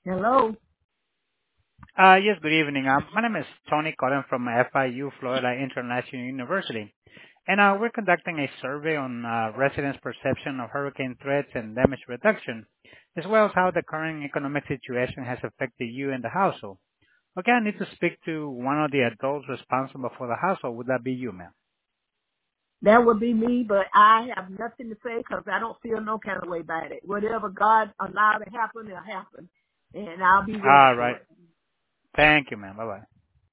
Hello. Yes, good evening. My name is Tony calling from FIU Florida International University, and we're conducting a survey on residents' perception of hurricane threats and damage reduction, as well as how the current economic situation has affected you and the household. Okay, I need to speak to one of the adults responsible for the household. Would that be you, ma'am? That would be me, but I have nothing to say because I don't feel no kind of way about it. Whatever God allowed to happen, it'll happen. And I'll be ready All for right. it. Thank you, ma'am. Bye-bye.